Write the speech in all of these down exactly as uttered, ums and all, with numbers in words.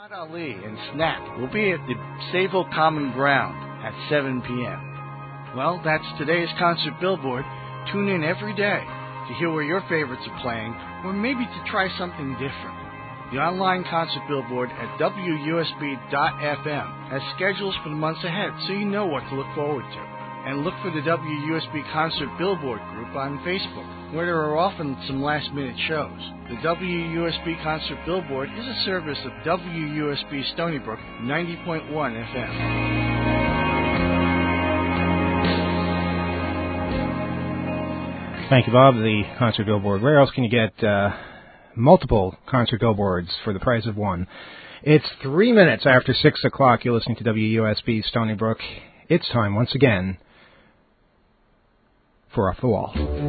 Muhammad Ali and Snap will be at the Sayville Common Ground at seven p.m. Well, that's today's concert billboard. Tune in every day to hear where your favorites are playing, or maybe to try something different. The online concert billboard at W U S B dot F M has schedules for the months ahead, so you know what to look forward to. And look for the W U S B Concert Billboard group on Facebook, where there are often some last-minute shows. The W U S B Concert Billboard is a service of W U S B Stony Brook ninety point one F M. Thank you, Bob. The concert billboard. Where else can you get uh, multiple concert billboards for the price of one? It's three minutes after six o'clock. You're listening to W U S B Stony Brook. It's time once again for Off the Wall.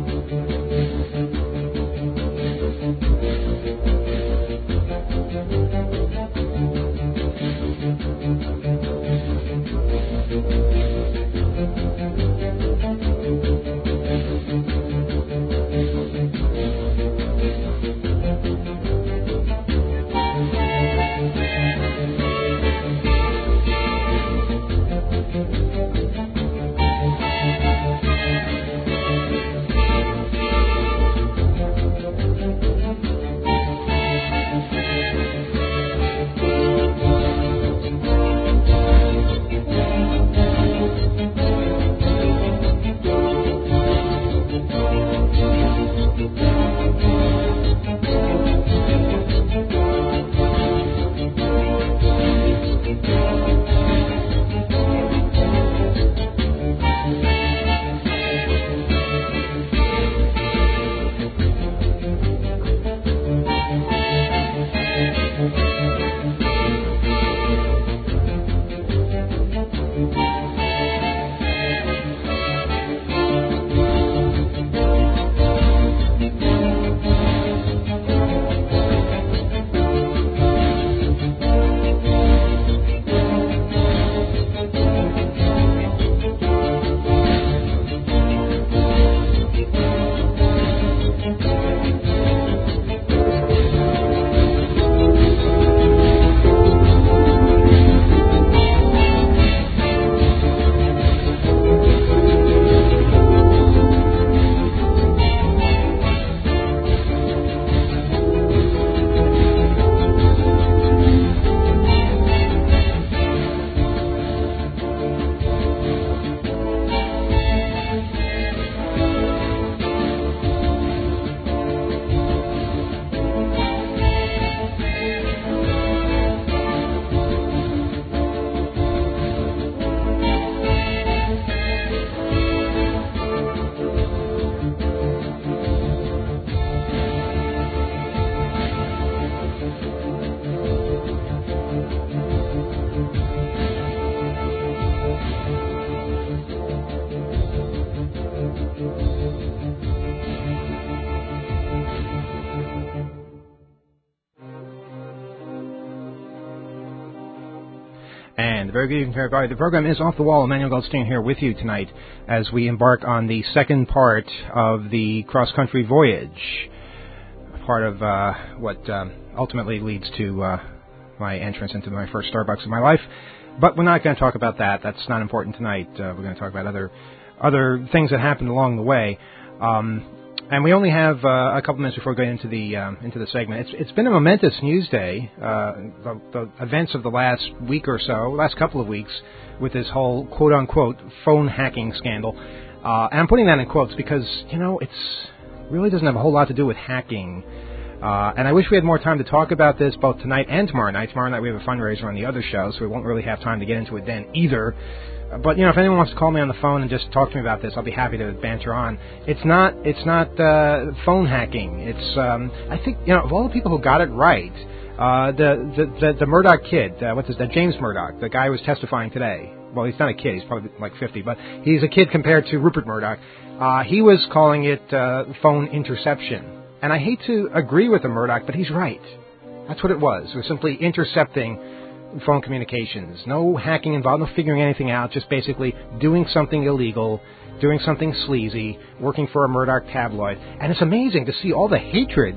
And very good evening, everybody. The program is Off the Wall. Emmanuel Goldstein here with you tonight as we embark on the second part of the cross-country voyage, part of uh, what um, ultimately leads to uh, my entrance into my first Starbucks in my life. But we're not going to talk about that. That's not important tonight. Uh, we're going to talk about other other things that happened along the way. Um, And we only have uh, a couple minutes before going into the um, into the segment. It's it's been a momentous news day. Uh, the, the events of the last week or so, last couple of weeks, with this whole quote unquote phone hacking scandal. Uh, and I'm putting that in quotes because you know it's really doesn't have a whole lot to do with hacking. Uh, and I wish we had more time to talk about this both tonight and tomorrow night. Tomorrow night we have a fundraiser on the other show, so we won't really have time to get into it then either. But, you know, if anyone wants to call me on the phone and just talk to me about this, I'll be happy to banter on. It's not it's not uh, phone hacking. It's, um, I think, you know, of all the people who got it right, uh, the, the, the, the Murdoch kid, uh, what's his name, James Murdoch, the guy who was testifying today. Well, he's not a kid. He's probably like fifty, but he's a kid compared to Rupert Murdoch. Uh, he was calling it uh, phone interception. And I hate to agree with the Murdoch, but he's right. That's what it was. It was simply intercepting phone communications. No hacking involved, no figuring anything out, just basically doing something illegal, doing something sleazy, working for a Murdoch tabloid. And it's amazing to see all the hatred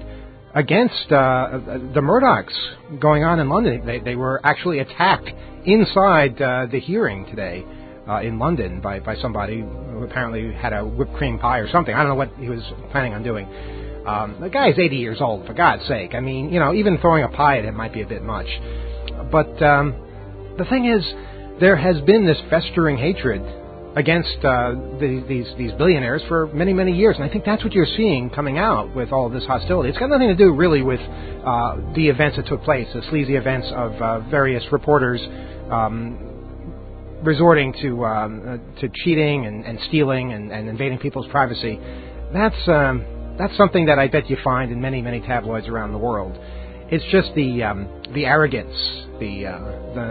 against uh, the Murdochs going on in London. They, they were actually attacked inside uh, the hearing today uh, in London by, by somebody who apparently had a whipped cream pie or something. I don't know what he was planning on doing. Um, the guy's eighty years old, for God's sake. I mean, you know, even throwing a pie at him might be a bit much. But um, the thing is, there has been this festering hatred against uh, the, these these billionaires for many, many years. And I think that's what you're seeing coming out with all of this hostility. It's got nothing to do really with uh, the events that took place, the sleazy events of uh, various reporters um, resorting to um, uh, to cheating and, and stealing and, and invading people's privacy. That's um, that's something that I bet you find in many, many tabloids around the world. It's just the um, the arrogance, the uh,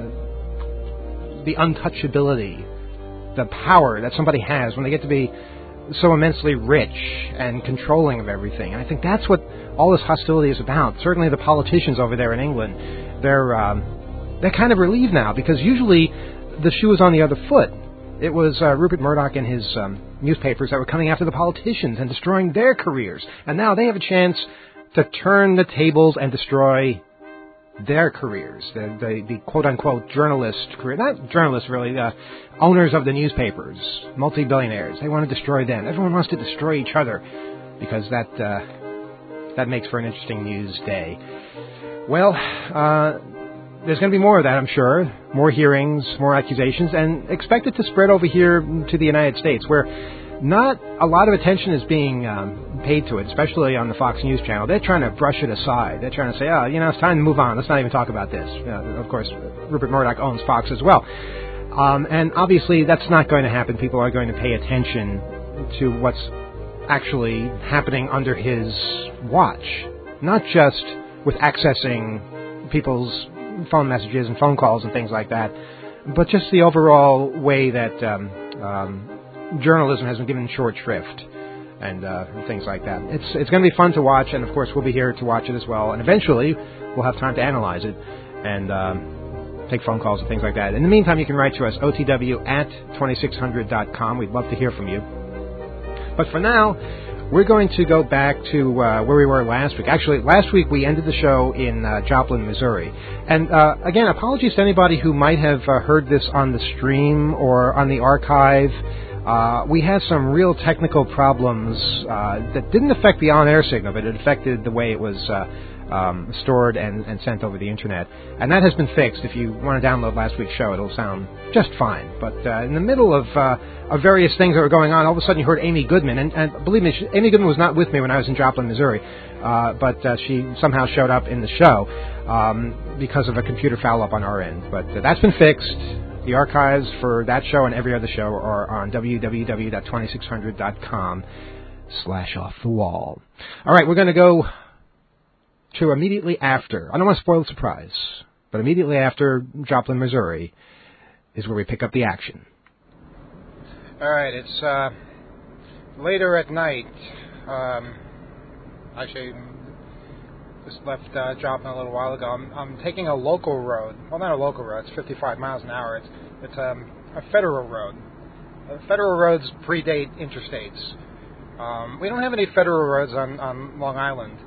the the untouchability, the power that somebody has when they get to be so immensely rich and controlling of everything. And I think that's what all this hostility is about. Certainly the politicians over there in England, they're um, they're kind of relieved now, because usually the shoe was on the other foot. It was uh, Rupert Murdoch and his um, newspapers that were coming after the politicians and destroying their careers. And now they have a chance to turn the tables and destroy their careers, the, the, the quote-unquote journalist career. Not journalists, really, uh, owners of the newspapers, multi-billionaires. They want to destroy them. Everyone wants to destroy each other, because that uh, that makes for an interesting news day. Well, uh, there's going to be more of that, I'm sure. More hearings, more accusations, and expect it to spread over here to the United States, where not a lot of attention is being um, paid to it, especially on the Fox News channel. They're trying to brush it aside. They're trying to say, oh, you know, it's time to move on. Let's not even talk about this. Uh, of course, Rupert Murdoch owns Fox as well. Um, and obviously, that's not going to happen. People are going to pay attention to what's actually happening under his watch, not just with accessing people's phone messages and phone calls and things like that, but just the overall way that um, um, journalism has been given short shrift and, uh, and things like that. It's it's going to be fun to watch, and of course we'll be here to watch it as well. And eventually we'll have time to analyze it and um, take phone calls and things like that. In the meantime, you can write to us, O T W at twenty-six hundred dot com. We'd love to hear from you. But for now, we're going to go back to uh, where we were last week. Actually, last week we ended the show in uh, Joplin, Missouri. And uh, again, apologies to anybody who might have uh, heard this on the stream or on the archive. Uh, we had some real technical problems uh, that didn't affect the on-air signal, but it affected the way it was uh, um, stored and, and sent over the Internet. And that has been fixed. If you want to download last week's show, it'll sound just fine. But uh, in the middle of, uh, of various things that were going on, all of a sudden you heard Amy Goodman. And, and believe me, she, Amy Goodman was not with me when I was in Joplin, Missouri. Uh, but uh, she somehow showed up in the show um, because of a computer foul-up on our end. But uh, that's been fixed. The archives for that show and every other show are on w w w dot twenty-six hundred dot com slash off the wall. All right, we're going to go to immediately after. I don't want to spoil the surprise, but immediately after Joplin, Missouri is where we pick up the action. All right, it's uh, later at night. Um, actually, just left uh, Joplin a little while ago. I'm, I'm taking a local road. Well, not a local road. It's fifty-five miles an hour. It's it's um, a federal road. Uh, federal roads predate interstates. Um, we don't have any federal roads on, on Long Island.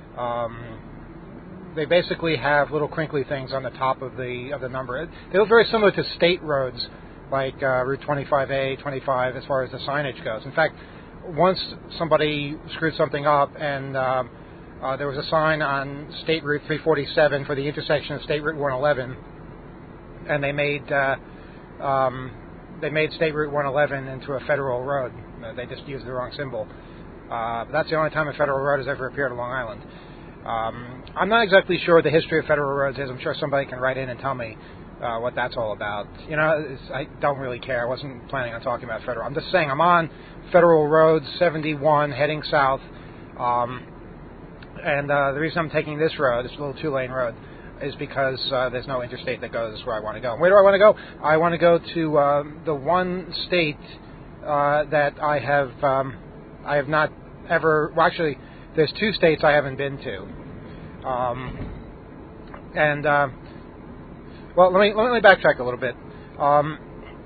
Um, they basically have little crinkly things on the top of the of the number. They look very similar to state roads, like uh, Route twenty-five A, twenty-five, as far as the signage goes. In fact, once somebody screwed something up, and um, uh, there was a sign on State Route three forty-seven for the intersection of State Route one eleven, and they made uh, um, they made State Route one eleven into a federal road. They just used the wrong symbol. Uh, but that's the only time a federal road has ever appeared on Long Island. Um, I'm not exactly sure what the history of federal roads is. I'm sure somebody can write in and tell me uh, what that's all about. You know, it's, I don't really care. I wasn't planning on talking about federal. I'm just saying I'm on Federal Road seventy-one heading south. Um, and uh, the reason I'm taking this road, this little two-lane road, is because uh, there's no interstate that goes where I want to go. Where do I want to go? I want to go to uh, the one state uh, that I have um, I have not ever. Well, actually, there's two states I haven't been to. Um, and uh, well, let me let me backtrack a little bit. Um,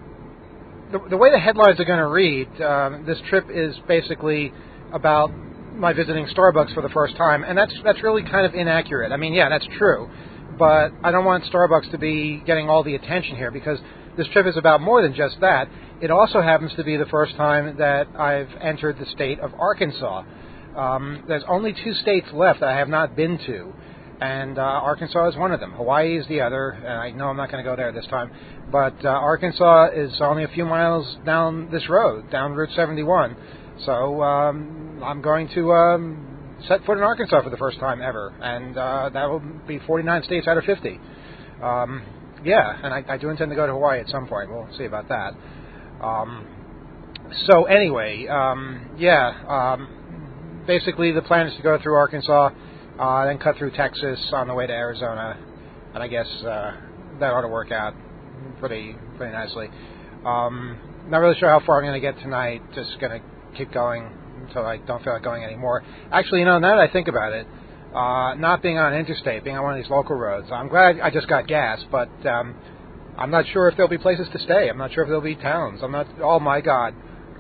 the, the way the headlines are going to read, uh, this trip is basically about my visiting Starbucks for the first time, and that's that's really kind of inaccurate. I mean, yeah, that's true, but I don't want Starbucks to be getting all the attention here because this trip is about more than just that. It also happens to be the first time that I've entered the state of Arkansas. Um, there's only two states left that I have not been to, and uh, Arkansas is one of them. Hawaii is the other, and I know I'm not going to go there this time, but uh, Arkansas is only a few miles down this road, down Route seventy-one. So um, I'm going to um, set foot in Arkansas for the first time ever, and uh, that will be forty-nine states out of fifty. Um, yeah, and I, I do intend to go to Hawaii at some point. We'll see about that. Um, so anyway, um, yeah, um, basically the plan is to go through Arkansas, uh, then cut through Texas on the way to Arizona, and I guess uh, that ought to work out pretty pretty nicely. Um, not really sure how far I'm going to get tonight. Just going to keep going until I don't feel like going anymore. Actually, you know, now that I think about it, uh, not being on an interstate, being on one of these local roads, I'm glad I just got gas, but um, I'm not sure if there'll be places to stay. I'm not sure if there'll be towns. I'm not, oh my God.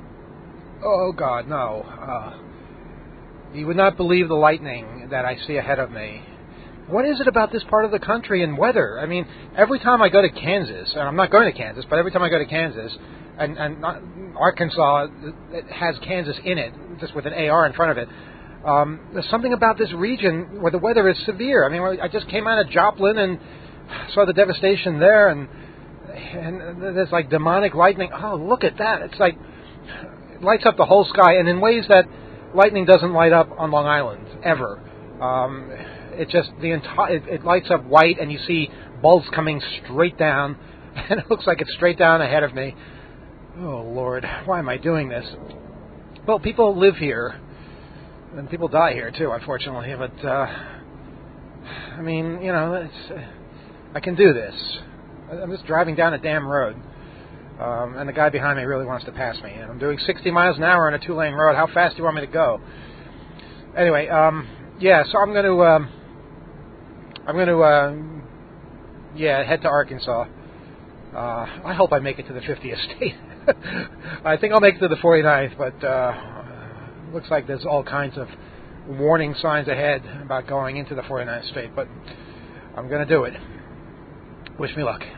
Oh God, no. Uh, you would not believe the lightning that I see ahead of me. What is it about this part of the country and weather? I mean, every time I go to Kansas, and I'm not going to Kansas, but every time I go to Kansas, and, and not, Arkansas, it has Kansas in it, just with an A R in front of it. Um, there's something about this region where the weather is severe. I mean, I just came out of Joplin and saw the devastation there, and and there's like demonic lightning. Oh, look at that! It's like it lights up the whole sky, and in ways that lightning doesn't light up on Long Island ever. Um, it just the entire it, it lights up white, and you see bolts coming straight down, and it looks like it's straight down ahead of me. Oh, Lord, why am I doing this? Well, people live here, and people die here, too, unfortunately, but, uh, I mean, you know, it's, uh, I can do this. I'm just driving down a damn road, um, and the guy behind me really wants to pass me, and I'm doing sixty miles an hour on a two-lane road. How fast do you want me to go? Anyway, um, yeah, so I'm going to, um, I'm going to, uh, yeah, head to Arkansas. Uh, I hope I make it to the fiftieth state. I think I'll make it to the forty-ninth, but uh, looks like there's all kinds of warning signs ahead about going into the forty-ninth state, but I'm going to do it. Wish me luck.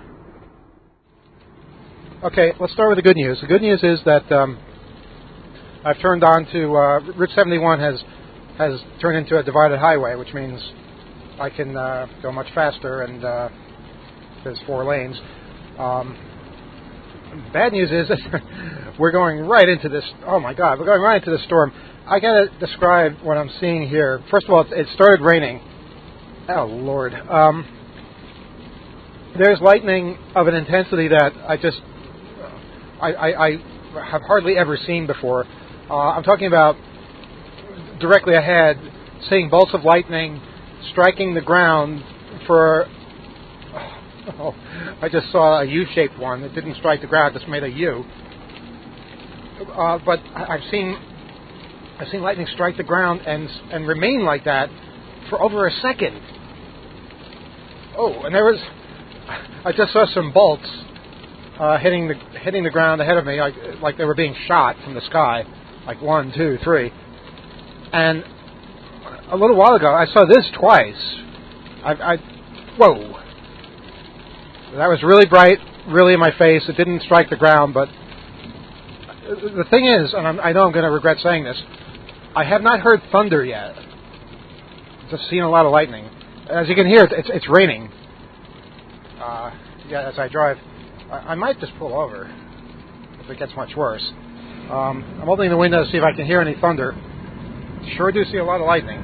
Okay, let's start with the good news. The good news is that um, I've turned on to uh, Route seventy-one has has turned into a divided highway, which means I can uh, go much faster, and uh, there's four lanes. Um, bad news is that we're going right into this. Oh my God, we're going right into the storm. I gotta describe what I'm seeing here. First of all, it started raining. Oh Lord. Um, there's lightning of an intensity that I just I, I, I have hardly ever seen before. Uh, I'm talking about directly ahead, seeing bolts of lightning striking the ground for. Oh, I just saw a U-shaped one. It didn't strike the ground; it just made a U. Uh, but I've seen I've seen lightning strike the ground and and remain like that for over a second. Oh, and there was I just saw some bolts uh, hitting the hitting the ground ahead of me, like like they were being shot from the sky, like one, two, three. And a little while ago, I saw this twice. I, I whoa. That was really bright, really in my face. It didn't strike the ground, but the thing is, and I'm, I know I'm going to regret saying this, I have not heard thunder yet. Just seen a lot of lightning. As you can hear, it's, it's raining. Uh, yeah, as I drive. I, I might just pull over if it gets much worse. Um, I'm opening the window to see if I can hear any thunder. Sure do see a lot of lightning.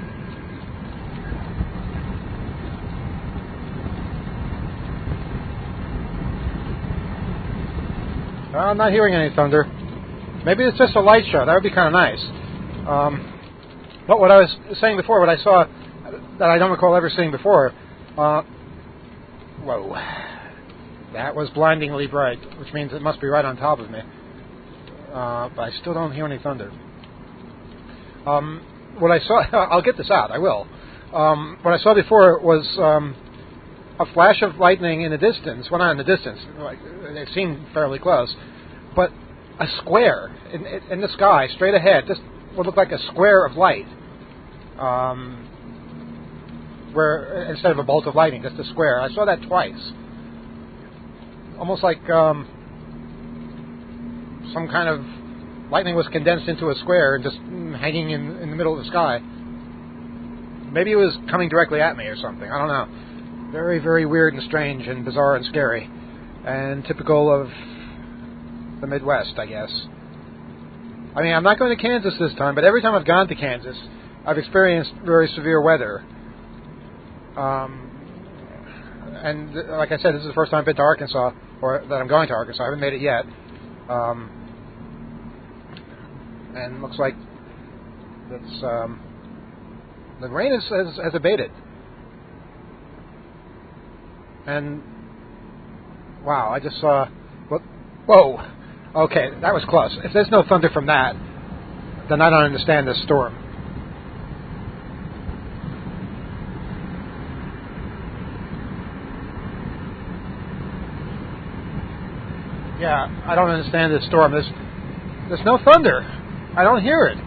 I'm not hearing any thunder. Maybe it's just a light show. That would be kind of nice. Um, but what I was saying before, what I saw that I don't recall ever seeing before, uh, whoa, that was blindingly bright, which means it must be right on top of me. Uh, but I still don't hear any thunder. Um, what I saw, I'll get this out, I will. Um, what I saw before was um, a flash of lightning in the distance. Well, not in the distance. It seemed fairly close. But a square in, in the sky, straight ahead, just what looked like a square of light, um, where instead of a bolt of lightning, just a square. I saw that twice. Almost like um, some kind of lightning was condensed into a square and just hanging in, in the middle of the sky. Maybe it was coming directly at me or something. I don't know. Very, very weird and strange and bizarre and scary. And typical of the Midwest, I guess. I mean, I'm not going to Kansas this time, but every time I've gone to Kansas, I've experienced very severe weather. Um, and like I said, this is the first time I've been to Arkansas, or that I'm going to Arkansas. I haven't made it yet. Um, and looks like that's, um, the rain is, has, has abated. And, wow, I just saw, whoa, okay, that was close. If there's no thunder from that, then I don't understand this storm. Yeah, I don't understand this storm. There's, there's no thunder. I don't hear it.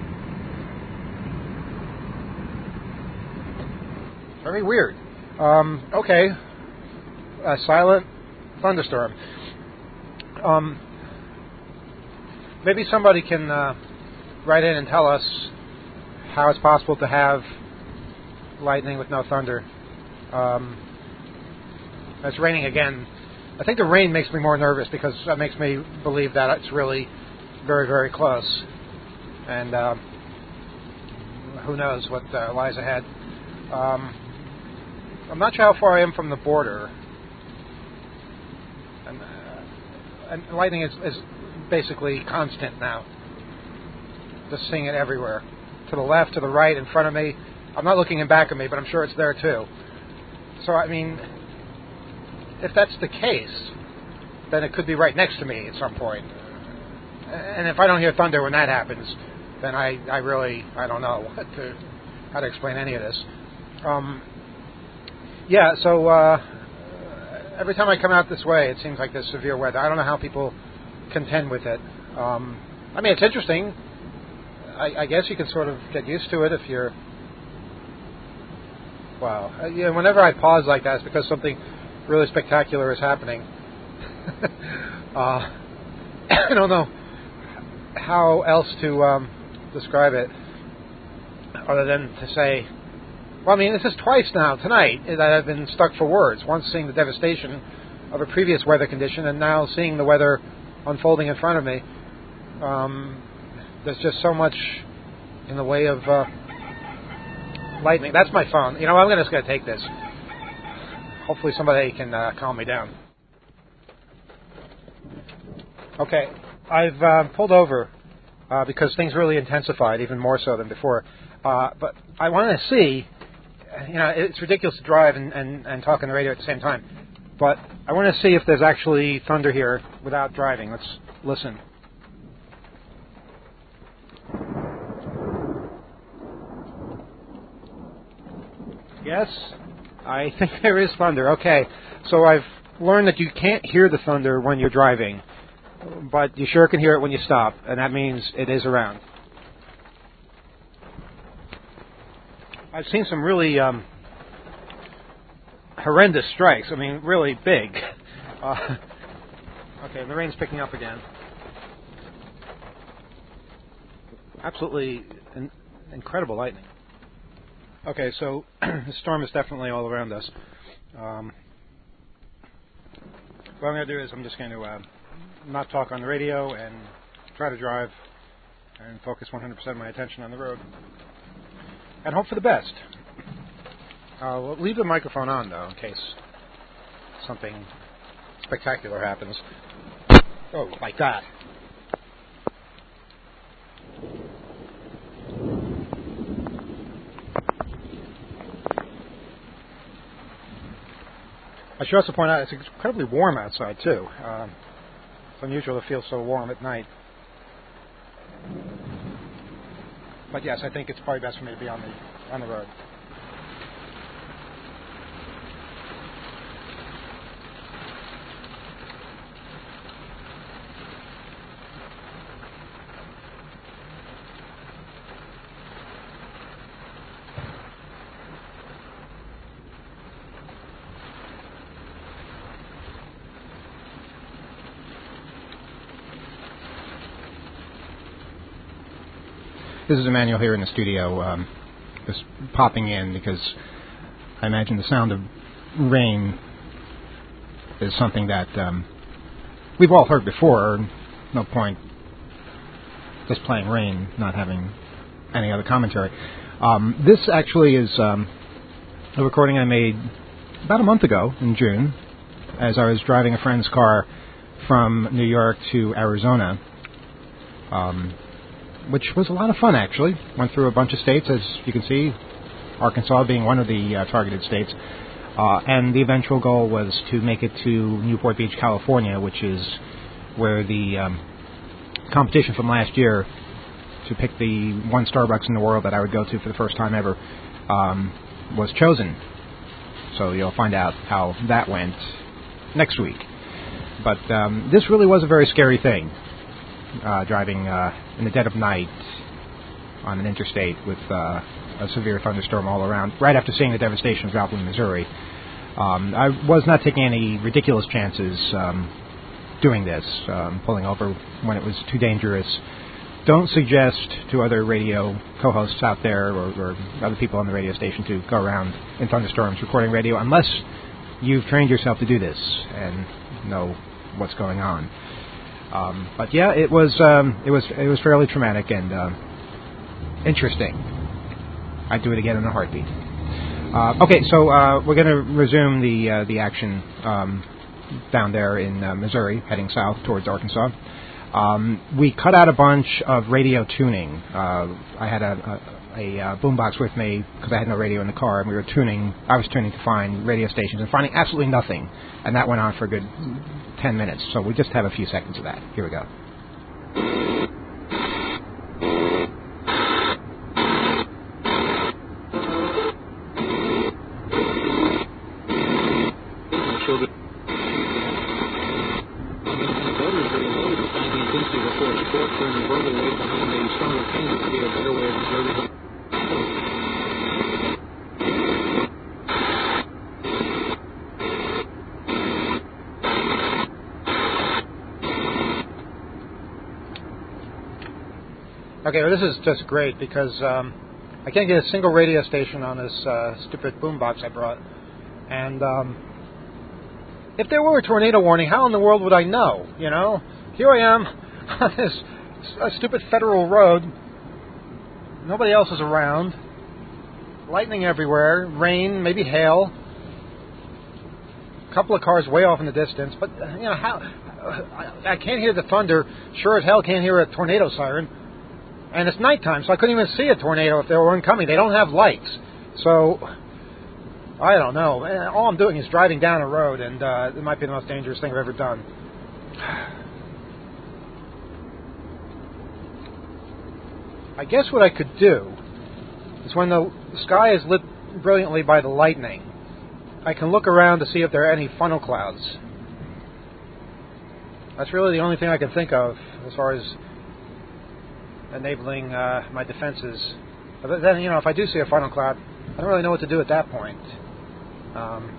Very weird. Um, okay, a silent thunderstorm. Um, maybe somebody can uh, write in and tell us how it's possible to have lightning with no thunder. Um, it's raining again. I think the rain makes me more nervous because that makes me believe that it's really very, very close. And uh, who knows what uh, lies ahead. Um, I'm not sure how far I am from the border. And, uh, and lightning is, is basically constant now. Just seeing it everywhere. To the left, to the right, in front of me. I'm not looking in back of me, but I'm sure it's there too. So, I mean, if that's the case, then it could be right next to me at some point. And if I don't hear thunder when that happens, then I, I really, I don't know what to, how to explain any of this. Um, yeah, so uh, every time I come out this way, it seems like there's severe weather. I don't know how people contend with it. Um, I mean, it's interesting. I, I guess you can sort of get used to it if you're... Wow. Uh, yeah, whenever I pause like that, it's because something really spectacular is happening. uh, I don't know how else to um, describe it other than to say, well, I mean, this is twice now tonight that I've been stuck for words. Once seeing the devastation of a previous weather condition, and now seeing the weather unfolding in front of me. Um, there's just so much in the way of uh, lightning. That's my phone. You know, I'm just going to take this. Hopefully somebody can uh, calm me down. Okay, I've uh, pulled over uh, because things really intensified, even more so than before. Uh, but I want to see, you know, it's ridiculous to drive and, and, and talk on the radio at the same time. But I want to see if there's actually thunder here without driving. Let's listen. Yes, I think there is thunder. Okay, so I've learned that you can't hear the thunder when you're driving, but you sure can hear it when you stop, and that means it is around. I've seen some really um, horrendous strikes. I mean, really big. Uh, okay, the rain's picking up again. Absolutely in- incredible lightning. Okay, so the storm is definitely all around us. Um, what I'm going to do is I'm just going to uh, not talk on the radio and try to drive and focus one hundred percent of my attention on the road. And hope for the best. Uh, we'll leave the microphone on, though, in case something spectacular happens. Oh, like that. I should also point out it's incredibly warm outside, too. Uh, it's unusual to feel so warm at night. But yes, I think it's probably best for me to be on the on the road. This is Emmanuel here in the studio, um, just popping in because I imagine the sound of rain is something that um, we've all heard before. No point just playing rain, not having any other commentary. Um, this actually is um, a recording I made about a month ago in June as I was driving a friend's car from New York to Arizona, um, which was a lot of fun, actually. Went through a bunch of states, as you can see, Arkansas being one of the uh, targeted states. Uh, and the eventual goal was to make it to Newport Beach, California, which is where the um, competition from last year to pick the one Starbucks in the world that I would go to for the first time ever um, was chosen. So you'll find out how that went next week. But um, this really was a very scary thing, uh, driving uh, in the dead of night on an interstate with uh, a severe thunderstorm all around, right after seeing the devastation of Valvoline, Missouri. Um, I was not taking any ridiculous chances um, doing this, um, pulling over when it was too dangerous. Don't suggest to other radio co-hosts out there or, or other people on the radio station to go around in thunderstorms recording radio unless you've trained yourself to do this and know what's going on. Um, but yeah, it was um, it was it was fairly traumatic and uh, interesting. I'd do it again in a heartbeat. Uh, okay, so uh, we're going to resume the uh, the action um, down there in uh, Missouri, heading south towards Arkansas. Um, we cut out a bunch of radio tuning. Uh, I had a, a, a uh, boombox with me because I had no radio in the car, and we were tuning. I was tuning to find radio stations and finding absolutely nothing, and that went on for a good ten minutes. So we just have a few seconds of that. Here we go. Okay, well, this is just great because um, I can't get a single radio station on this uh, stupid boombox I brought. And um, if there were a tornado warning, how in the world would I know? You know, here I am on this uh, stupid federal road. Nobody else is around. Lightning everywhere, rain, maybe hail. A couple of cars way off in the distance, but you know how? I, I can't hear the thunder. Sure as hell can't hear a tornado siren. And it's nighttime, so I couldn't even see a tornado if they were incoming. They don't have lights. So, I don't know. All I'm doing is driving down a road, and uh, it might be the most dangerous thing I've ever done. I guess what I could do is when the sky is lit brilliantly by the lightning, I can look around to see if there are any funnel clouds. That's really the only thing I can think of as far as enabling uh, my defenses. But then, you know, if I do see a funnel cloud, I don't really know what to do at that point. Um,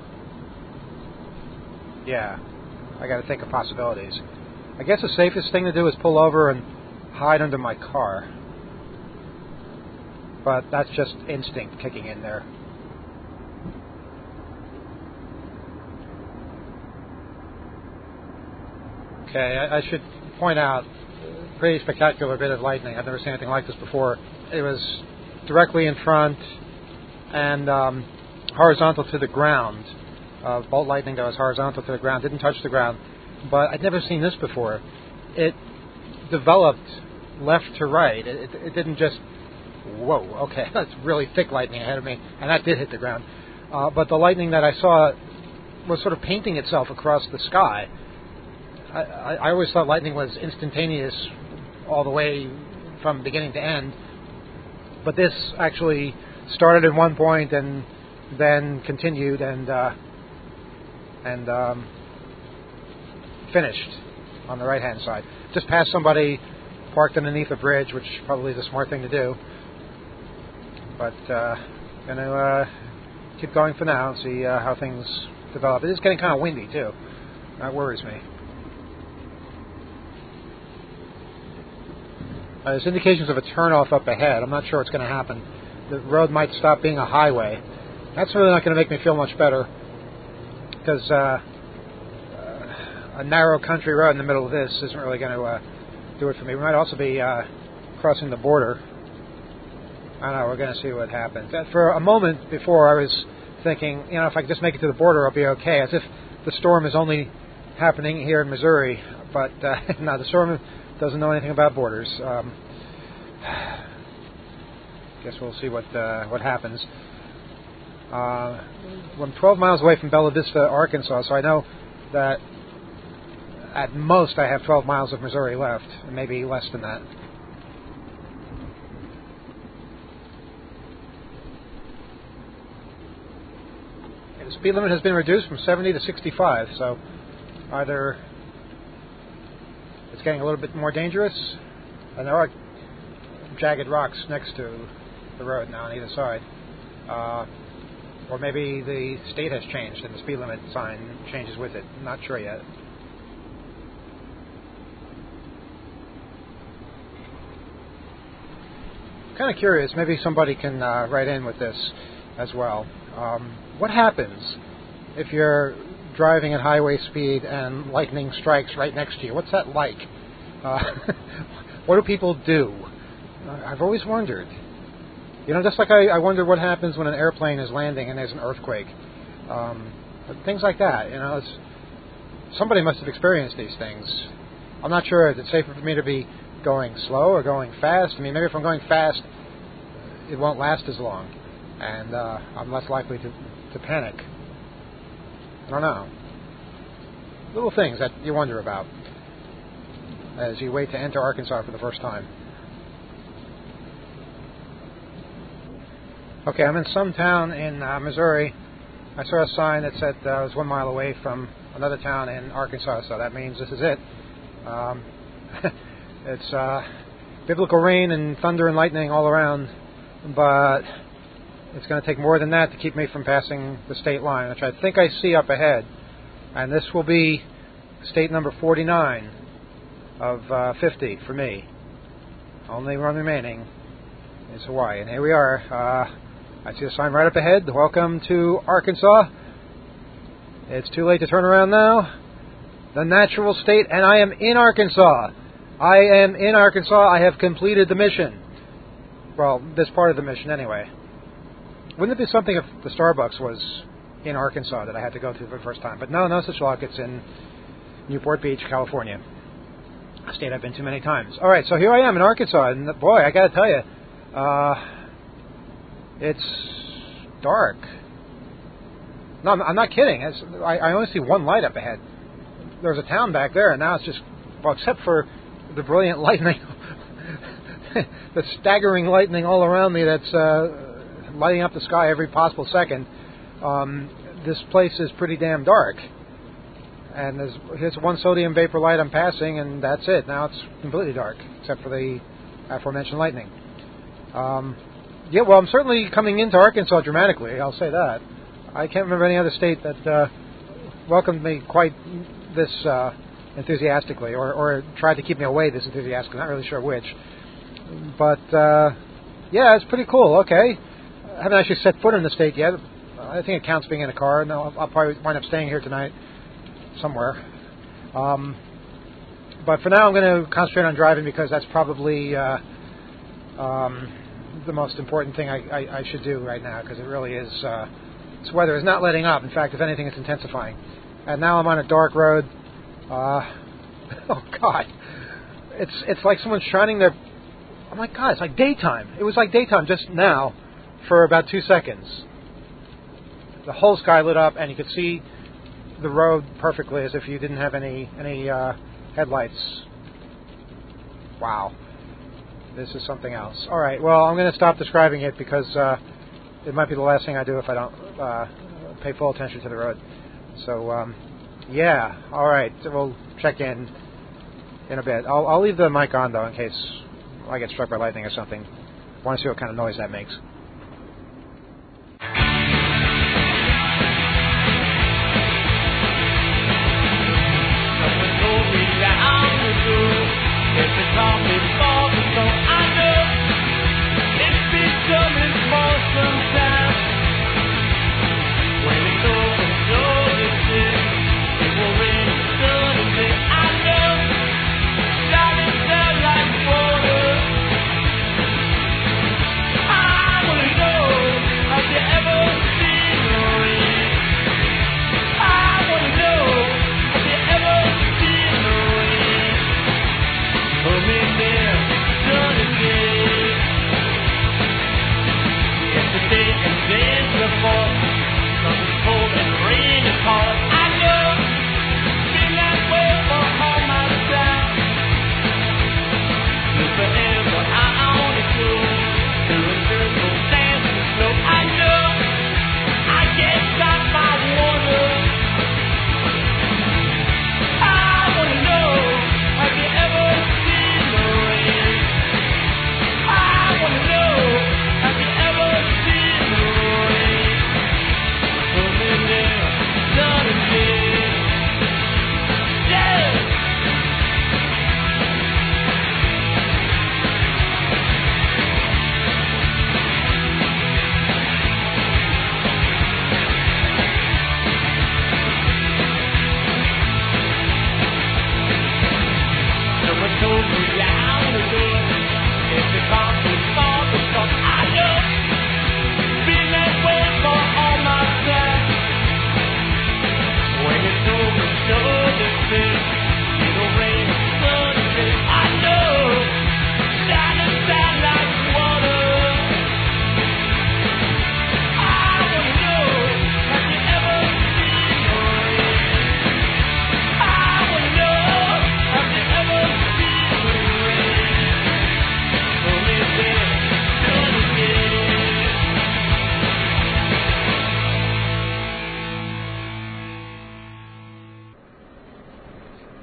yeah, I got to think of possibilities. I guess the safest thing to do is pull over and hide under my car. But that's just instinct kicking in there. Okay, I, I should point out, pretty spectacular bit of lightning. I've never seen anything like this before. It was directly in front and um, horizontal to the ground. Uh, bolt lightning that was horizontal to the ground, didn't touch the ground. But I'd never seen this before. It developed left to right. It, it, it didn't just, whoa, okay, that's really thick lightning ahead of me, and that did hit the ground. Uh, but the lightning that I saw was sort of painting itself across the sky. I, I, I always thought lightning was instantaneous all the way from beginning to end. But this actually started at one point and then continued and uh, and um, finished on the right-hand side. Just passed somebody parked underneath a bridge, which probably is a smart thing to do. But uh, going to uh, keep going for now and see uh, how things develop. It is getting kind of windy, too. That worries me. Uh, there's indications of a turnoff up ahead. I'm not sure what's going to happen. The road might stop being a highway. That's really not going to make me feel much better, because uh, uh, a narrow country road in the middle of this isn't really going to uh, do it for me. We might also be uh, crossing the border. I don't know, we're going to see what happens. Uh, for a moment before, I was thinking, you know, if I could just make it to the border, I'll be okay, as if the storm is only happening here in Missouri. But uh, no, the storm doesn't know anything about borders. Um, guess we'll see what uh, what happens. Uh, I'm twelve miles away from Bella Vista, Arkansas, so I know that at most I have twelve miles of Missouri left, maybe less than that. The speed limit has been reduced from seventy to sixty-five, so either it's getting a little bit more dangerous, and there are jagged rocks next to the road now on either side, uh, or maybe the state has changed and the speed limit sign changes with it. I'm not sure yet. Kind of curious, maybe somebody can uh, write in with this as well. Um, what happens if you're driving at highway speed and lightning strikes right next to you? What's that like? Uh, what do people do? Uh, I've always wondered. You know, just like I, I wonder what happens when an airplane is landing and there's an earthquake. Um, things like that. You know, it's, somebody must have experienced these things. I'm not sure if it's safer for me to be going slow or going fast. I mean, maybe if I'm going fast, it won't last as long, and uh, I'm less likely to, to panic. I don't know. Little things that you wonder about as you wait to enter Arkansas for the first time. Okay, I'm in some town in uh, Missouri. I saw a sign that said uh, I was one mile away from another town in Arkansas, so that means this is it. Um, it's uh, biblical rain and thunder and lightning all around, but it's going to take more than that to keep me from passing the state line, which I think I see up ahead. And this will be state number forty-nine of uh, fifty for me. Only one remaining is Hawaii. And here we are. Uh, I see a sign right up ahead. Welcome to Arkansas. It's too late to turn around now. The natural state, and I am in Arkansas. I am in Arkansas. I have completed the mission. Well, this part of the mission anyway. Wouldn't it be something if the Starbucks was in Arkansas that I had to go to for the first time? But no, no such luck. It's in Newport Beach, California. A state I've been to many times. All right, so here I am in Arkansas, and boy, I got to tell you, uh, it's dark. No, I'm, I'm not kidding. It's, I, I only see one light up ahead. There's a town back there, and now it's just, well, except for the brilliant lightning, the staggering lightning all around me that's uh, lighting up the sky every possible second. Um, this place is pretty damn dark. And there's here's one sodium vapor light I'm passing, and that's it. Now it's completely dark, except for the aforementioned lightning. Um, yeah, well, I'm certainly coming into Arkansas dramatically, I'll say that. I can't remember any other state that uh, welcomed me quite this uh, enthusiastically, or, or tried to keep me away this enthusiastically. Not really sure which. But, uh, yeah, it's pretty cool. Okay. I haven't actually set foot in the state yet. I think it counts being in a car. No, I'll, I'll probably wind up staying here tonight somewhere. Um, but for now, I'm going to concentrate on driving because that's probably uh, um, the most important thing I, I, I should do right now, because it really is. Uh, this weather is not letting up. In fact, if anything, it's intensifying. And now I'm on a dark road. Uh, oh God, it's it's like someone's shining their. Oh my God, it's like daytime. It was like daytime just now for about two seconds. The whole sky lit up, and you could see the road perfectly, as if you didn't have any any uh, headlights. Wow, this is something else. All right, well, I'm going to stop describing it because uh, it might be the last thing I do if I don't uh, pay full attention to the road. So, um, yeah, all right, so we'll check in in a bit. I'll, I'll leave the mic on, though, in case I get struck by lightning or something. I want to see what kind of noise that makes. If it's all before the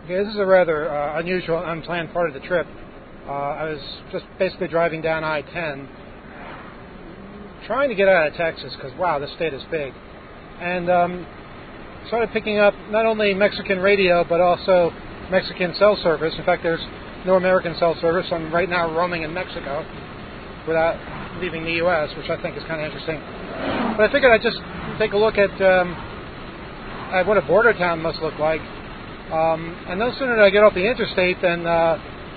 Okay, this is a rather uh, unusual, unplanned part of the trip. Uh, I was just basically driving down I ten, trying to get out of Texas because, wow, this state is big. And um, started picking up not only Mexican radio, but also Mexican cell service. In fact, there's no American cell service. I'm right now roaming in Mexico without leaving the U S, which I think is kind of interesting. But I figured I'd just take a look at, um, at what a border town must look like. Um, and no sooner did I get off the interstate than uh,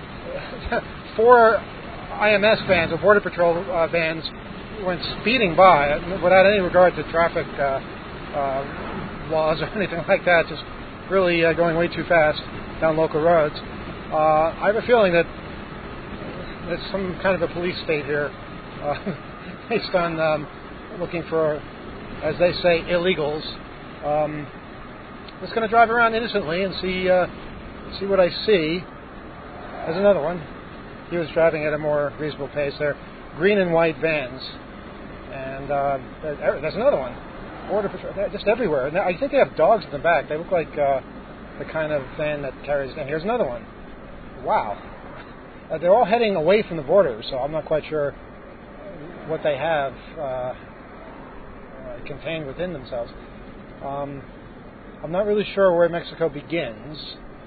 four I M S vans, or Border Patrol uh, vans, went speeding by without any regard to traffic uh, uh, laws or anything like that, just really uh, going way too fast down local roads. Uh, I have a feeling that there's some kind of a police state here uh, based on um, looking for, as they say, illegals. Um, Just going to drive around innocently and see uh, see what I see. There's another one. He was driving at a more reasonable pace there. Green and white vans. And uh, there's another one. Border Patrol. They're just everywhere. And I think they have dogs in the back. They look like uh, the kind of van that carries... And here's another one. Wow. Uh, they're all heading away from the border, so I'm not quite sure what they have uh, uh, contained within themselves. Um... I'm not really sure where Mexico begins,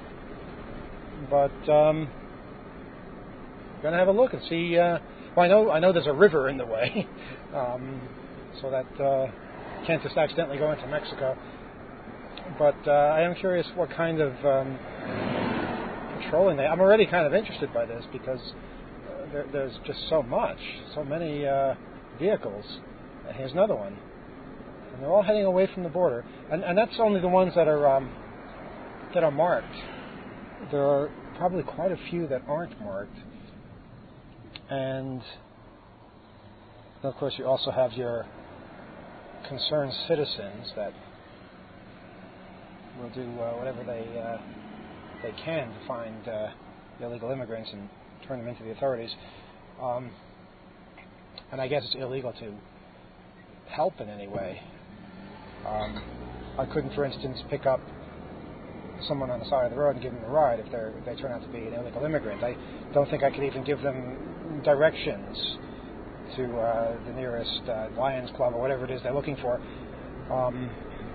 but um, I'm going to have a look and see. Uh, well, I know I know there's a river in the way, um, so that uh, can't just accidentally go into Mexico. But uh, I am curious what kind of um, patrolling they. I'm already kind of interested by this because uh, there, there's just so much, so many uh, vehicles. And here's another one. And they're all heading away from the border, and, and that's only the ones that are um, that are marked. There are probably quite a few that aren't marked, and of course you also have your concerned citizens that will do uh, whatever they uh, they can to find uh, illegal immigrants and turn them into the authorities. Um, and I guess it's illegal to help in any way. Um, I couldn't, for instance, pick up someone on the side of the road and give them a ride if, they're, if they turn out to be an illegal immigrant. I don't think I could even give them directions to uh, the nearest uh, Lions Club or whatever it is they're looking for. Um,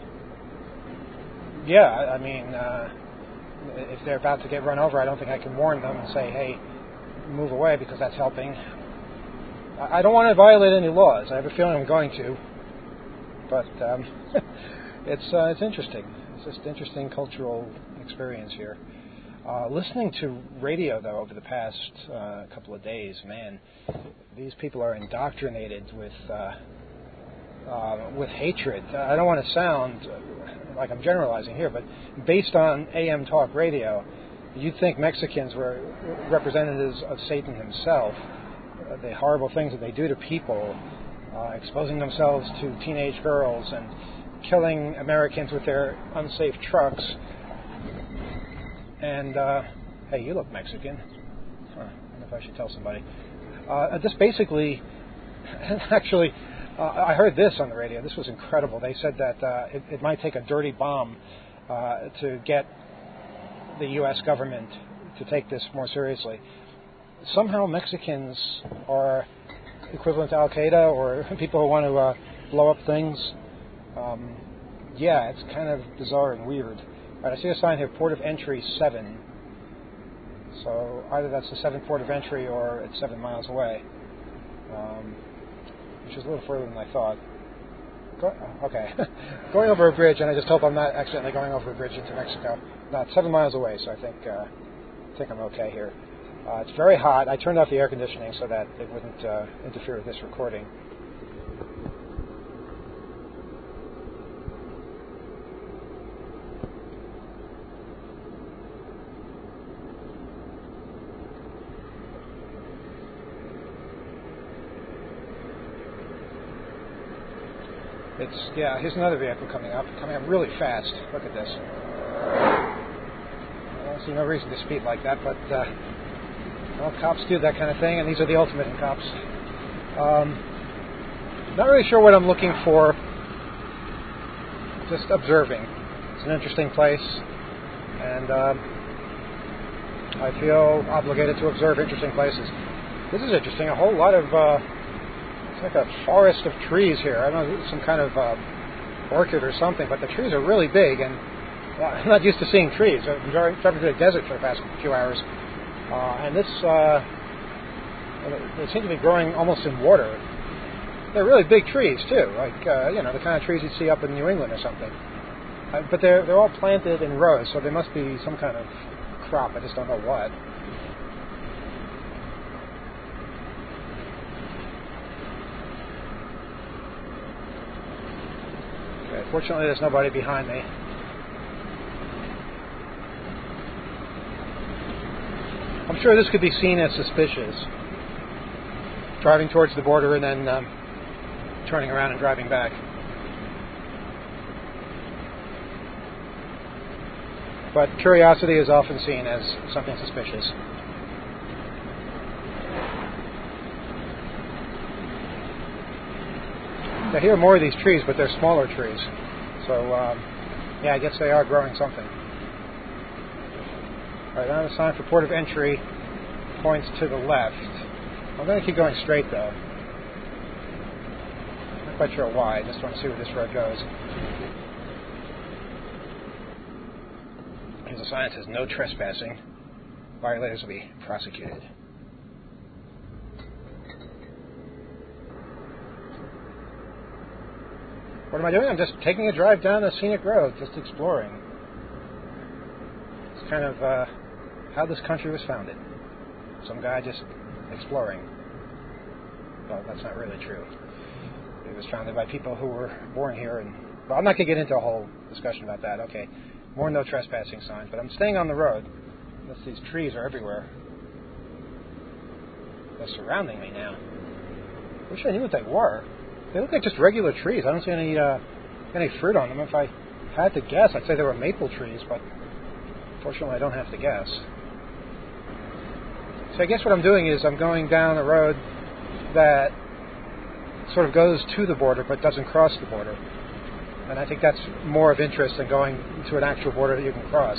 yeah, I mean, uh, if they're about to get run over, I don't think I can warn them and say, hey, move away, because that's helping. I don't want to violate any laws. I have a feeling I'm going to. But um, it's uh, it's interesting. It's just interesting cultural experience here. Uh, listening to radio, though, over the past uh, couple of days, man, these people are indoctrinated with uh, uh, with hatred. I don't want to sound like I'm generalizing here, but based on A M talk radio, you'd think Mexicans were representatives of Satan himself. Uh, the horrible things that they do to people. Uh, exposing themselves to teenage girls and killing Americans with their unsafe trucks. And, uh, hey, you look Mexican. Huh, I wonder if I should tell somebody. Uh, just basically, actually, uh, I heard this on the radio. This was incredible. They said that uh, it, it might take a dirty bomb uh, to get the U S government to take this more seriously. Somehow Mexicans are equivalent to Al-Qaeda or people who want to uh, blow up things. Um, yeah, it's kind of bizarre and weird. Right, I see a sign here, Port of Entry seven. So either that's the seventh port of entry or it's seven miles away, um, which is a little further than I thought. Go, okay, going over a bridge, and I just hope I'm not accidentally going over a bridge into Mexico. No, it's seven miles away, so I think uh, I think I'm okay here. Uh, it's very hot. I turned off the air conditioning so that it wouldn't uh, interfere with this recording. It's, yeah, here's another vehicle coming up, coming up really fast. Look at this. I don't see no reason to speed like that, but uh, well, cops do that kind of thing, and these are the ultimate in cops. Um, not really sure what I'm looking for. Just observing. It's an interesting place, and um, I feel obligated to observe interesting places. This is interesting. A whole lot of, uh, it's like a forest of trees here. I don't know, some kind of uh, orchid or something, but the trees are really big, and well, I'm not used to seeing trees. I've been driving through the desert for the past few hours, uh, and this, uh, they seem to be growing almost in water. They're really big trees, too, like, uh, you know, the kind of trees you'd see up in New England or something. Uh, but they're, they're all planted in rows, so they must be some kind of crop. I just don't know what. Okay, fortunately, there's nobody behind me. I'm sure this could be seen as suspicious. Driving towards the border and then um, turning around and driving back. But curiosity is often seen as something suspicious. I hear more of these trees, but they're smaller trees. So, um, yeah, I guess they are growing something. All right, now the sign for port of entry points to the left. I'm going to keep going straight, though. I'm not quite sure why. I just want to see where this road goes. Here's a sign that says no trespassing. Violators will be prosecuted. What am I doing? I'm just taking a drive down a scenic road, just exploring. It's kind of uh, how this country was founded. Some guy just exploring. Well, that's not really true. It was founded by people who were born here, and well, I'm not going to get into a whole discussion about that. Okay, more no trespassing signs, but I'm staying on the road. Unless these trees are everywhere. They're surrounding me now. Wish I knew what they were. They look like just regular trees. I don't see any uh, any fruit on them. If I had to guess, I'd say they were maple trees, but fortunately I don't have to guess. So I guess what I'm doing is I'm going down a road that sort of goes to the border but doesn't cross the border. And I think that's more of interest than going to an actual border that you can cross.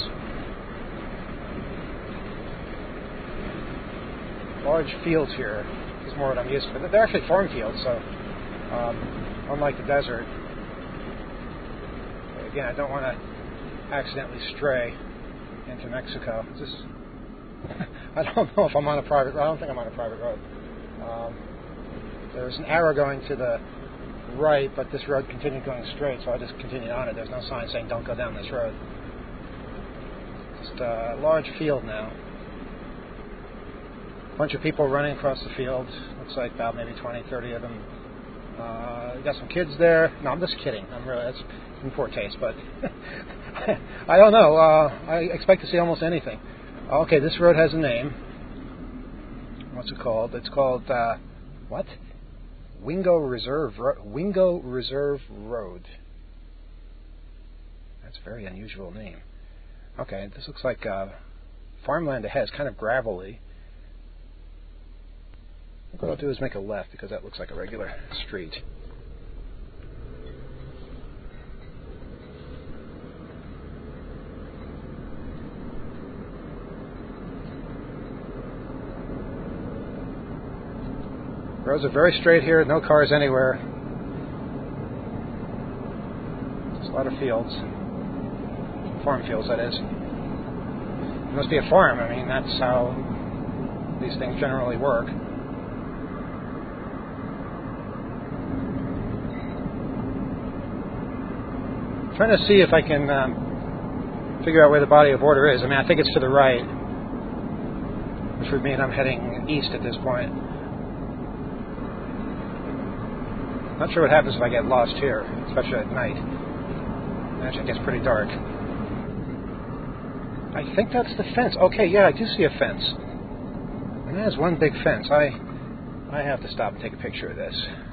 Large fields here is more what I'm used to. But they're actually farm fields, so um, unlike the desert. Again, I don't want to accidentally stray into Mexico. Is this... I don't know if I'm on a private road. I don't think I'm on a private road. Um, there's an arrow going to the right, but this road continued going straight, so I just continued on it. There's no sign saying don't go down this road. Just a large field now. A bunch of people running across the field. Looks like about maybe twenty, thirty of them. Uh, got some kids there. No, I'm just kidding. I'm really, that's in poor taste, but I don't know. Uh, I expect to see almost anything. Okay, this road has a name. What's it called? It's called, uh, what? Wingo Reserve Ro- Wingo Reserve Road. That's a very unusual name. Okay, this looks like uh, farmland ahead. It's kind of gravelly. I think what I'll do is make a left because that looks like a regular street. Roads are very straight here, no cars anywhere. Just a lot of fields. Farm fields, that is. It must be a farm. I mean, that's how these things generally work. I'm trying to see if I can um, figure out where the body of water is. I mean, I think it's to the right, which would mean I'm heading east at this point. Not sure what happens if I get lost here, especially at night. Imagine it gets pretty dark. I think that's the fence. Okay, yeah, I do see a fence. And that is one big fence. I I have to stop and take a picture of this.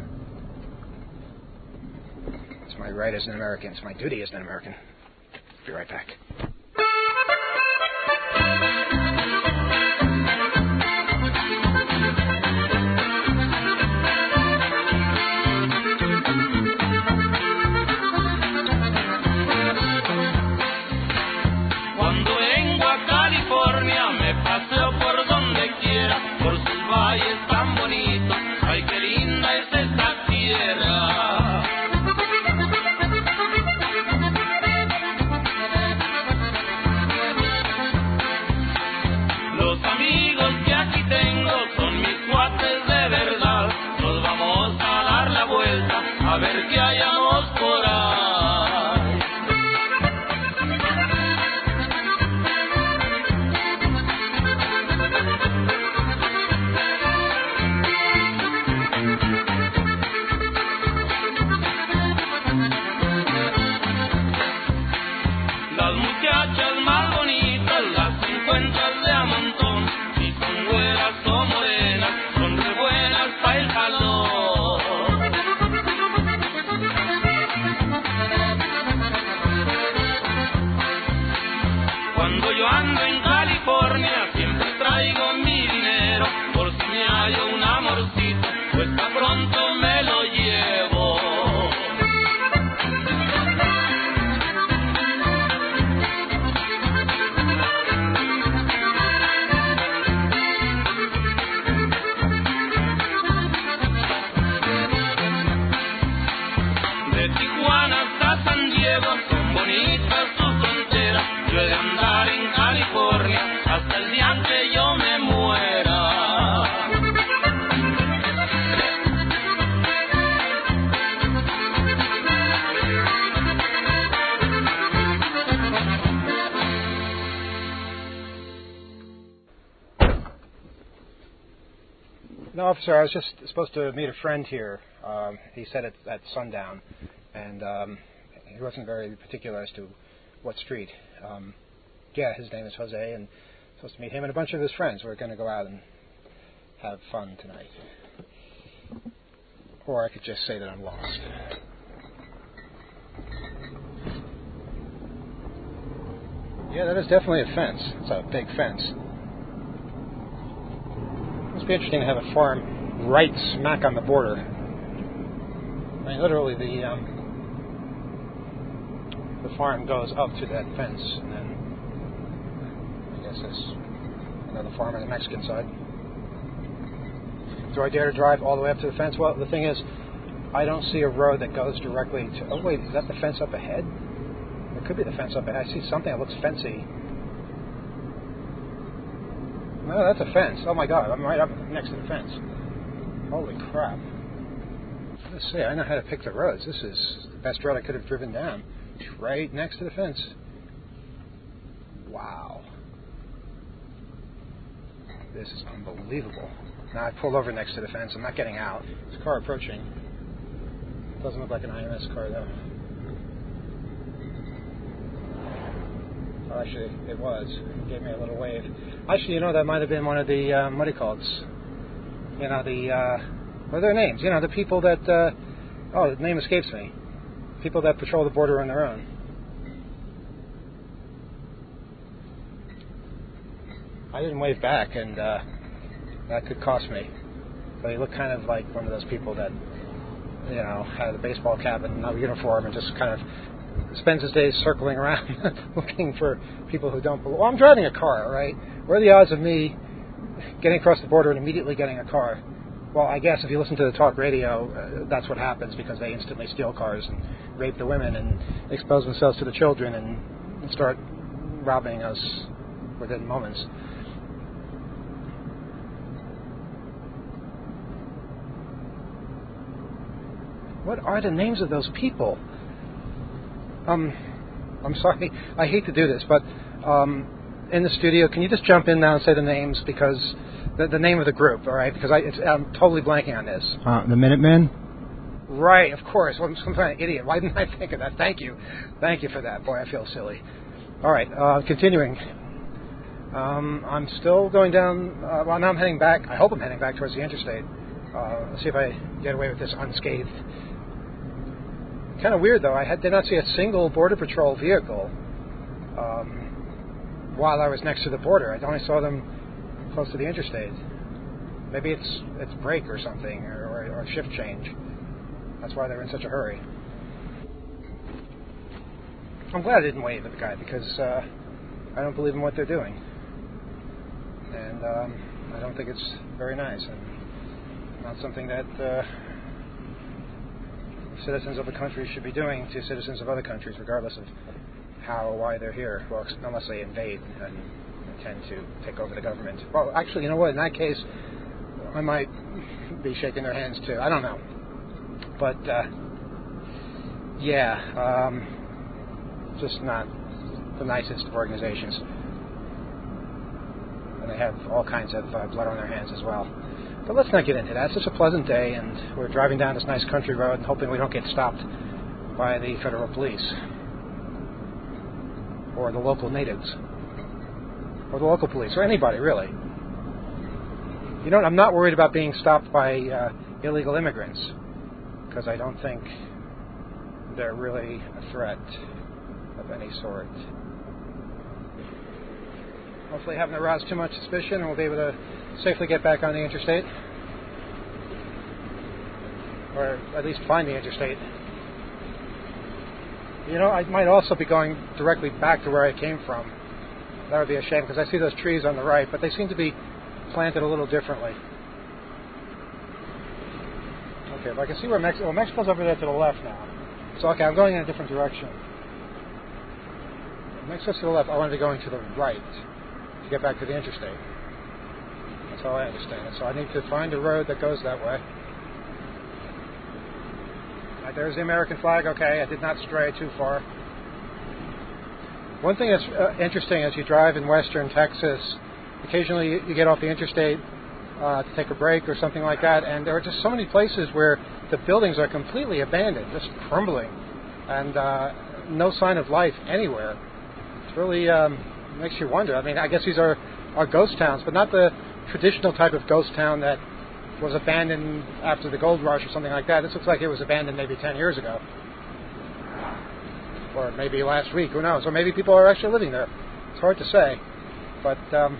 It's my right as an American. It's my duty as an American. Be right back. Cuando vengo a California me paso California hasta el día que yo me muera. No, officer, I was just supposed to meet a friend here. Um, he said it at sundown, and um, he wasn't very particular as to what street. Um, yeah, his name is Jose, and I'm supposed to meet him and a bunch of his friends. We're going to go out and have fun tonight. Or I could just say that I'm lost. Yeah, that is definitely a fence. It's a big fence. Must be interesting to have a farm right smack on the border. I mean, literally, the um, the farm goes up to that fence, and then I guess there's another farm on the Mexican side. Do I dare to drive all the way up to the fence? Well, the thing is, I don't see a road that goes directly to... Oh, wait, is that the fence up ahead? It could be the fence up ahead. I see something that looks fancy. No, that's a fence. Oh, my God. I'm right up next to the fence. Holy crap. Let's see. I know how to pick the roads. This is the best road I could have driven down. It's right next to the fence. Wow. This is unbelievable. Now I pulled over next to the fence. I'm not getting out. There's a car approaching. Doesn't look like an I M S car, though. Oh, actually, it was. It gave me a little wave. Actually, you know, that might have been one of the, um, what do you call it? You know, the, uh, what are their names? You know, the people that, uh, oh, the name escapes me. People that patrol the border on their own. I didn't wave back, and uh, that could cost me. But he looked kind of like one of those people that, you know, had a baseball cap and no uniform and just kind of spends his days circling around looking for people who don't belong. Well, I'm driving a car, right? What are the odds of me getting across the border and immediately getting a car? Well, I guess if you listen to the talk radio, uh, that's what happens, because they instantly steal cars and rape the women and expose themselves to the children and start robbing us within moments. What are the names of those people? Um, I'm sorry, I hate to do this, but um, in the studio, can you just jump in now and say the names, because the, the name of the group, all right? Because I, it's, I'm totally blanking on this. Uh, the Minutemen? Right, of course. Well, I'm some kind of idiot. Why didn't I think of that? Thank you. Thank you for that. Boy, I feel silly. All right, uh, continuing. Um, I'm still going down, uh, well, now I'm heading back. I hope I'm heading back towards the interstate. Uh, let's see if I get away with this unscathed. Kind of weird, though. I had, did not see a single Border Patrol vehicle um, while I was next to the border. I only saw them close to the interstate. Maybe it's it's break or something, or, or, or shift change. That's why they're in such a hurry. I'm glad I didn't wave at the guy, because uh, I don't believe in what they're doing. And um, I don't think it's very nice, and not something that uh, citizens of the country should be doing to citizens of other countries, regardless of how or why they're here. Well, unless they invade and intend to take over the government. Well, actually, you know what? In that case, I might be shaking their hands too. I don't know. But, uh, yeah, um, just not the nicest of organizations. And they have all kinds of uh, blood on their hands as well. But let's not get into that. It's just a pleasant day, and we're driving down this nice country road and hoping we don't get stopped by the federal police or the local natives or the local police or anybody, really. You know what? I'm not worried about being stopped by uh, illegal immigrants, because I don't think they're really a threat of any sort. Hopefully haven't aroused too much suspicion, and we'll be able to safely get back on the interstate. Or at least find the interstate. You know, I might also be going directly back to where I came from. That would be a shame, because I see those trees on the right, but they seem to be planted a little differently. Okay, but I can see where Mexico... Well, Mexico's over there to the left now. So, okay, I'm going in a different direction. Mexico's to the left. I want to be going to the right. get back to the interstate. That's how I understand it. So I need to find a road that goes that way. Right, there's the American flag. Okay, I did not stray too far. One thing that's uh, interesting as you drive in western Texas, occasionally you, you get off the interstate uh, to take a break or something like that, and there are just so many places where the buildings are completely abandoned, just crumbling, and uh, no sign of life anywhere. It really um, makes you wonder. I mean, I guess these are, are ghost towns, but not the traditional type of ghost town that was abandoned after the gold rush or something like that. This looks like it was abandoned maybe ten years ago. Or maybe last week, who knows? Or maybe people are actually living there. It's hard to say. But, um,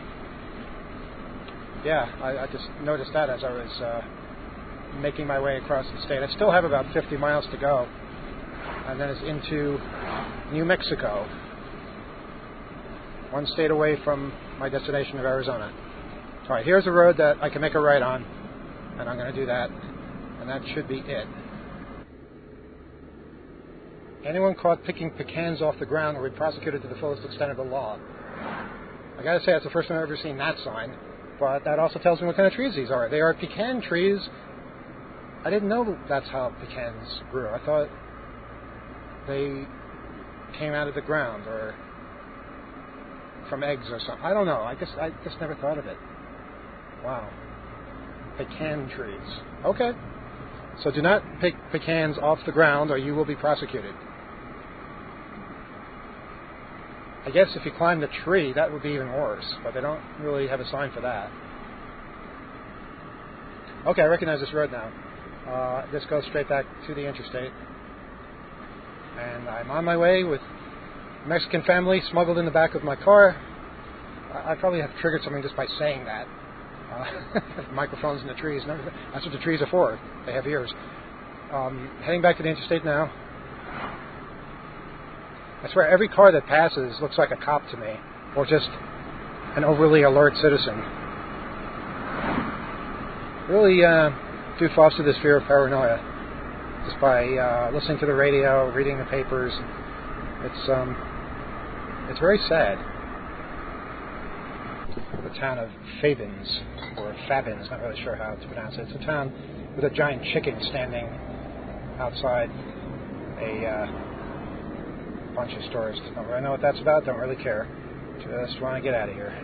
yeah, I, I just noticed that as I was uh, making my way across the state. I still have about fifty miles to go. And then it's into New Mexico. One state away from my destination of Arizona. All right, here's a road that I can make a right on. And I'm going to do that. And that should be it. Anyone caught picking pecans off the ground will be prosecuted to the fullest extent of the law. I gotta say, that's the first time I've ever seen that sign, but that also tells me what kind of trees these are. They are pecan trees. I didn't know that's how pecans grew. I thought they came out of the ground or from eggs or something. I don't know. I guess I just never thought of it. Wow. Pecan trees. Okay. So do not pick pecans off the ground or you will be prosecuted. I guess if you climb the tree, that would be even worse, but they don't really have a sign for that. Okay, I recognize this road now. Uh, this goes straight back to the interstate. And I'm on my way with a Mexican family smuggled in the back of my car. I, I probably have triggered something just by saying that. Uh, microphones in the trees and everything. That's what the trees are for. They have ears. Um, heading back to the interstate now. I swear every car that passes looks like a cop to me, or just an overly alert citizen. Really uh, do foster this fear of paranoia just by uh, listening to the radio, reading the papers. It's um, it's very sad. The town of Fabens, or Fabens, not really sure how to pronounce it. It's a town with a giant chicken standing outside a uh, bunch of stores. Don't really know what that's about, don't really care. Just want to get out of here.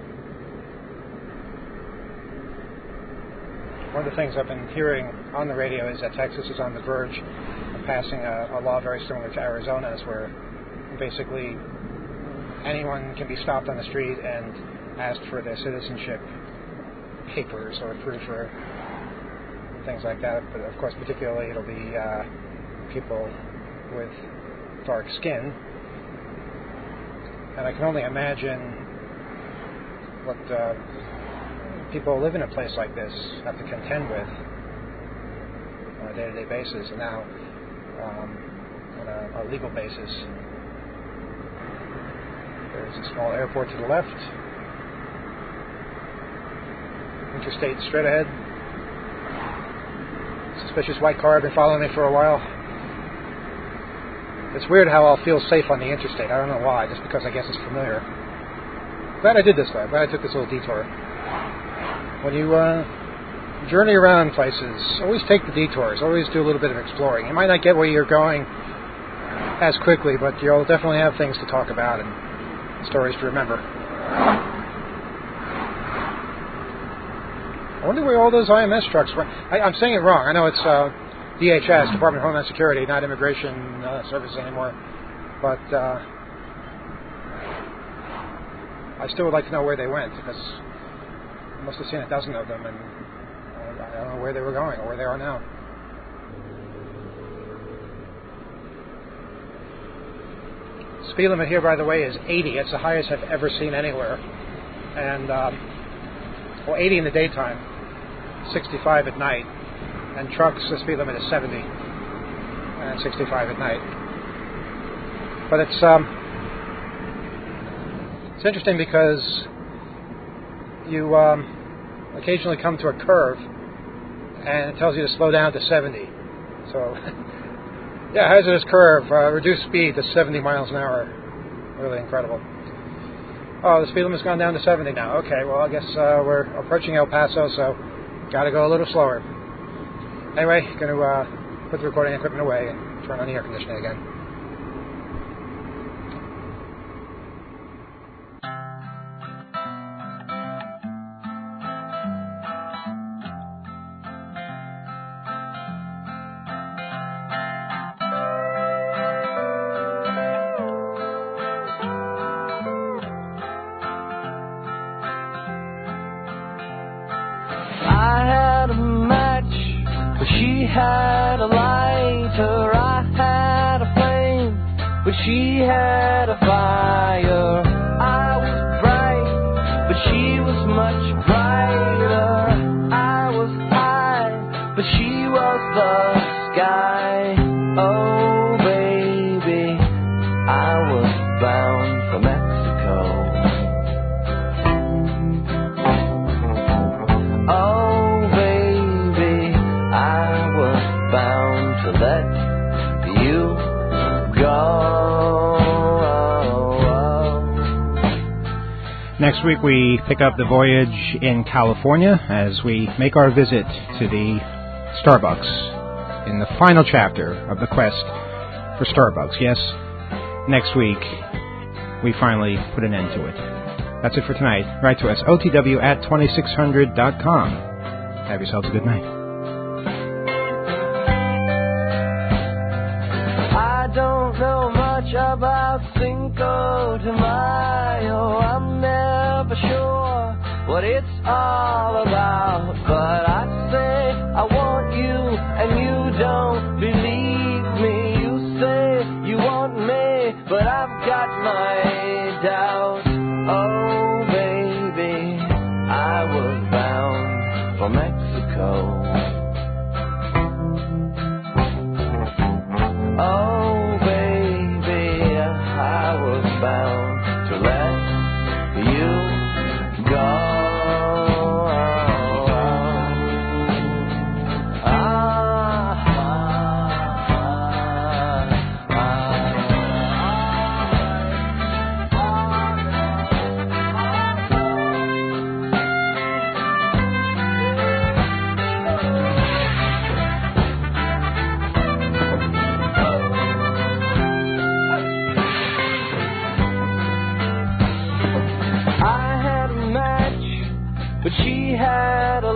One of the things I've been hearing on the radio is that Texas is on the verge of passing a, a law very similar to Arizona's, where basically anyone can be stopped on the street and asked for their citizenship papers or proof or things like that. But of course, particularly it'll be uh, people with dark skin, and I can only imagine what uh, people who live in a place like this have to contend with on a day-to-day basis, and now um, on a, a legal basis. There's a small airport to the left, interstate straight ahead. Suspicious white car. I've been following it for a while. It's weird how I'll feel safe on the interstate. I don't know why, just because I guess it's familiar. Glad I did this though. Glad I took this little detour. When you uh, journey around places, always take the detours. Always do a little bit of exploring. You might not get where you're going as quickly, but you'll definitely have things to talk about and stories to remember. I wonder where all those I M S trucks were. I, I'm saying it wrong. I know it's uh, D H S, Department of Homeland Security, not Immigration uh, Services anymore. But uh, I still would like to know where they went, because I must have seen a dozen of them, and I don't know where they were going or where they are now. Speed limit here, by the way, is eighty. It's the highest I've ever seen anywhere. And, um, well, eighty in the daytime, sixty-five at night. And trucks, the speed limit is seventy, and sixty-five at night. But it's um, it's interesting because you um, occasionally come to a curve, and it tells you to slow down to seventy. So, yeah, hazardous curve, uh, reduce speed to seventy miles an hour. Really incredible. Oh, the speed limit's gone down to seventy now. Okay, well, I guess uh, we're approaching El Paso, so got to go a little slower. Anyway, going to uh, put the recording equipment away and turn on the air conditioning again. She had a lighter, I had a flame, but she had a fire. I was bright, but she was much brighter. I was high, but she was the sky. Oh baby, I was bound for Mexico. Oh bound to let you go. Next week we pick up the voyage in California as we make our visit to the Starbucks in the final chapter of the quest for Starbucks. Yes, next week we finally put an end to it. That's it for tonight. Write to us, O T W at twenty-six hundred dot com. Have yourselves a good night. I don't know much about Cinco de Mayo. I'm never sure what it's all about. But I say I want you and you don't believe me. You say you want me, but I've got my doubts. Oh baby, I was bound for Mexico. Oh, baby, I was bound to let you go. Ah, ah, ah, but she had a